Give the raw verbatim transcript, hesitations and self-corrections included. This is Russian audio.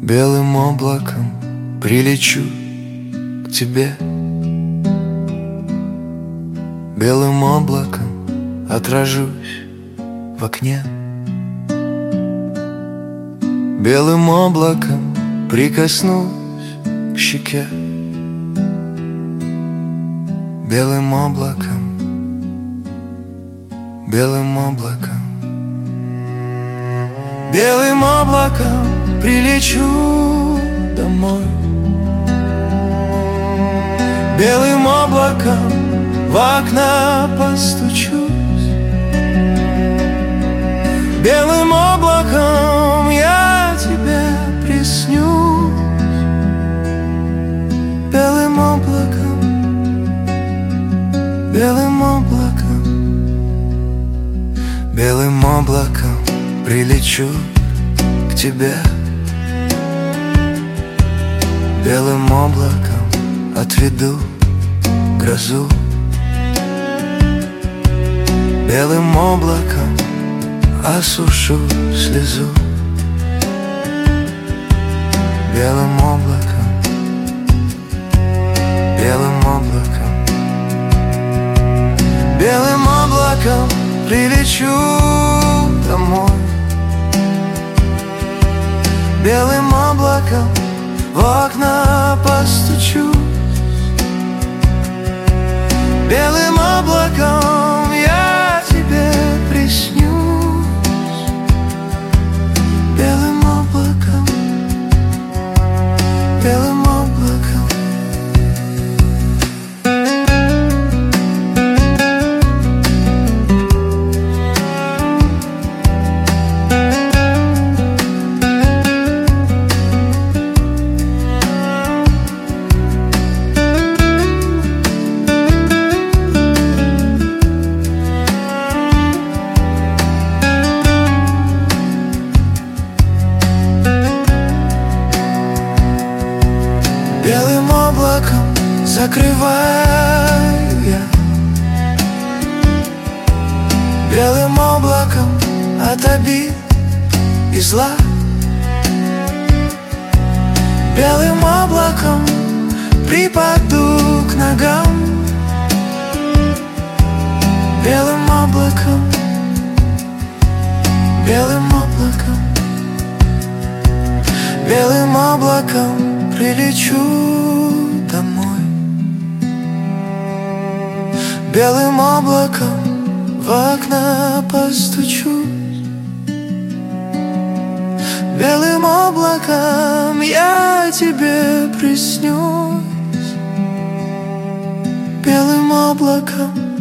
Белым облаком прилечу к тебе, белым облаком отражусь в окне, белым облаком прикоснусь к щеке, белым облаком, белым облаком, белым облаком прилечу домой, белым облаком в окна постучусь, белым облаком я тебе приснюсь, белым облаком, белым облаком, белым облаком прилечу к тебе, белым облаком отведу грозу, белым облаком осушу слезу, белым облаком, белым облаком, белым облаком прилечу домой, белым облаком в окна постучусь, белым облаком я тебе приснюсь, белым облаком, белым облаком. Белым облаком закрываю я, белым облаком от обид и зла, белым облаком припаду к ногам, белым облаком, белым облаком, белым облаком прилечу домой, белым облаком в окна постучусь, белым облаком я тебе приснюсь, белым облаком,